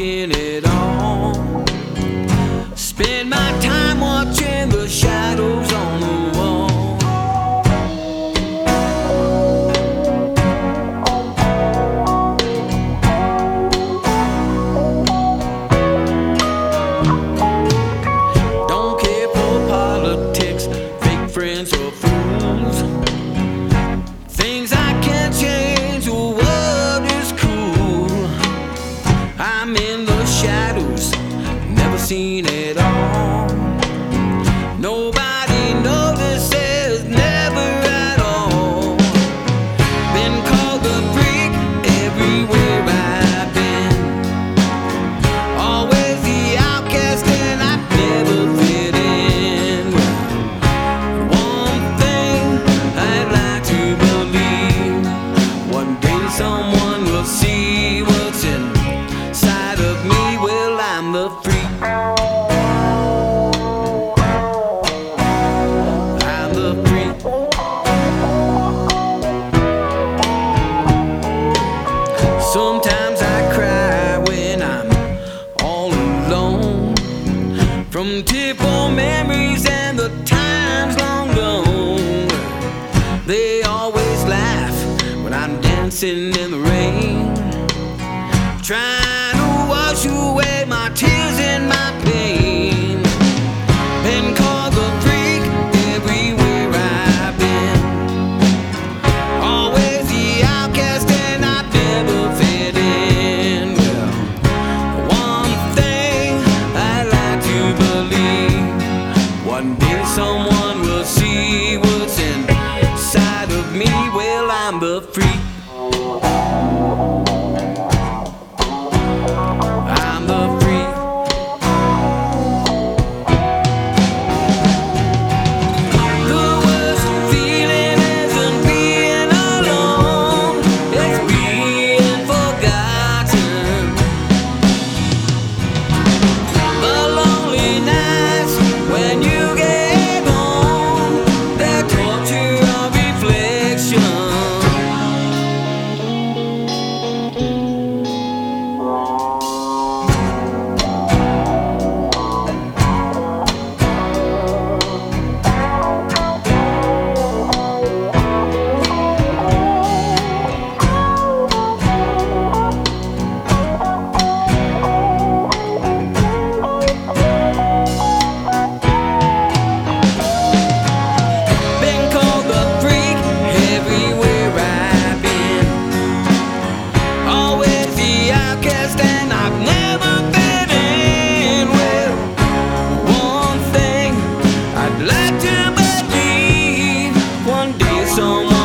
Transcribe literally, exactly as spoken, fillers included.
seeing it all. Spend my time watching the shadows on the wall. Don't care for politics, fake friends or fools. Things I can't change, the world is cruel. I'm in the shadows, never seen it all. Nobody notices, never at all. Been called a freak everywhere I've been. Always the outcast and I've never fit in. One thing I'd like to believe, one day someone will see what's inside of me. Well, I'm the freak. I'm the freak. Sometimes I cry when I'm all alone, from tearful memories and the times long gone. They always laugh when I'm dancing in the rain, trying to wash away my tears and my pain. Been called a freak everywhere I've been. Always the outcast and I've never fit in. Well, one thing I like to believe, one day someone will see what's inside of me. Well, I'm the freak. I'm the freak. The worst feeling isn't being alone, it's being forgotten. The lonely nights when you get home, they're torture of reflection. Been called a freak everywhere I've been. Always the outcast and I've never fit in. Well, one thing I'd like to believe, one day someone